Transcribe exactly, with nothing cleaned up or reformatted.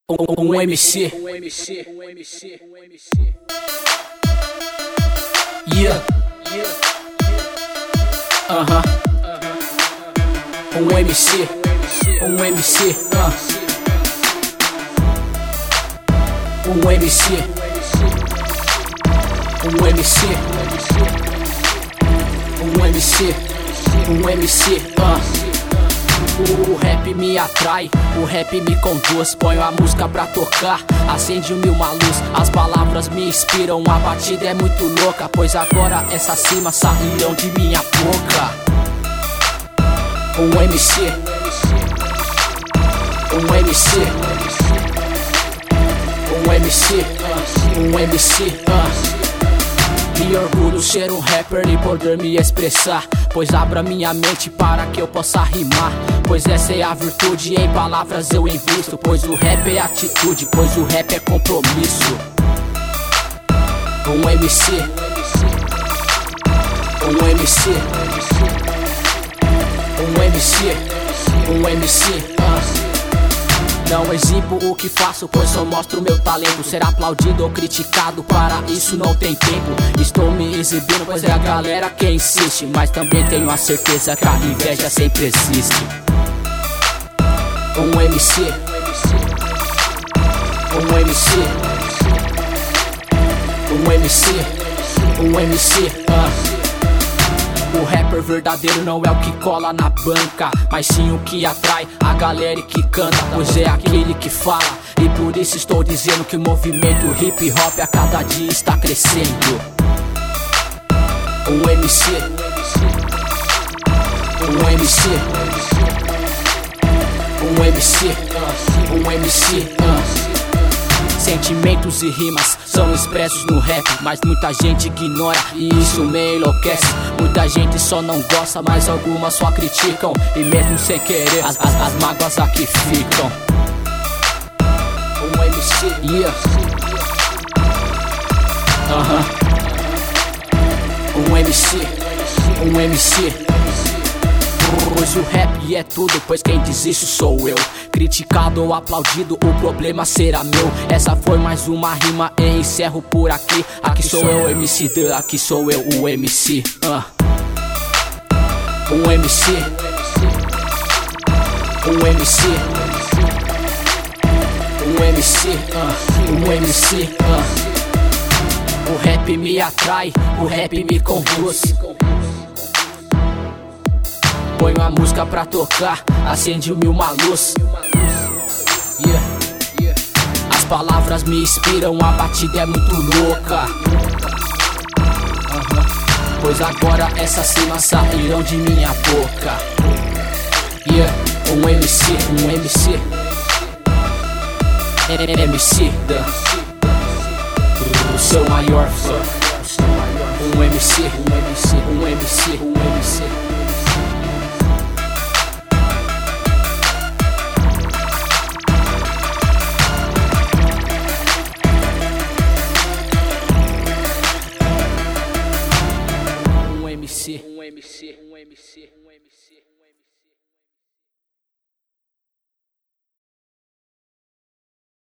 Um M C. Yeah. Aham. Um M C. Um M C. Uh. Um M C. Um M C. Um M C. Um M C. Uh. O rap me atrai, o rap me conduz. Ponho a música pra tocar, acende-me uma luz. As palavras me inspiram, a batida é muito louca, pois agora essas rimas sairão de minha boca. Um M C. Um M C. Um M C. Um M C. uh. Me orgulho ser um rapper e poder me expressar, pois abra minha mente para que eu possa rimar. Pois essa é a virtude, em palavras eu invisto. Pois o rap é atitude, pois o rap é compromisso. Um M C. Um M C. Um M C. Um M C. uh. Não exibo o que faço, pois só mostro meu talento. Ser aplaudido ou criticado, para isso não tem tempo. Estou me exibindo, pois é a galera que insiste. Mas também tenho a certeza que a inveja sempre existe. Um M C. Um M C. Um M C. Um M C. uh. O rapper verdadeiro não é o que cola na banca, mas sim o que atrai a galera e que canta, pois é aquele que fala. E por isso estou dizendo que o movimento hip hop a cada dia está crescendo. Um M C. Um M C. Um M C. Um M C. uh. Sentimentos e rimas são expressos no rap, mas muita gente ignora e isso me enlouquece. Muita gente só não gosta, mas algumas só criticam. E mesmo sem querer, as, as, as mágoas aqui ficam. Um M C. Yeah. Aham. Um M C. Um M C. Pois o rap é tudo, pois quem diz isso sou eu. Criticado ou aplaudido, o problema será meu. Essa foi mais uma rima e encerro por aqui. Aqui sou eu, M C Dan, aqui sou eu, o M C. uh. Um M C. Um M C. Um M C. uh. Um M C. uh. O rap me atrai, o rap me conduz. Ponho a música pra tocar, acende-me uma luz. Yeah, yeah. As palavras me inspiram, a batida é muito louca. uh-huh. Pois agora essas rimas sairão de minha boca. Yeah. Um M C, um M C. M C Dan, o seu maior fã. Um M C, um M C, um M C, um M C. Um M C, um M C, um M C.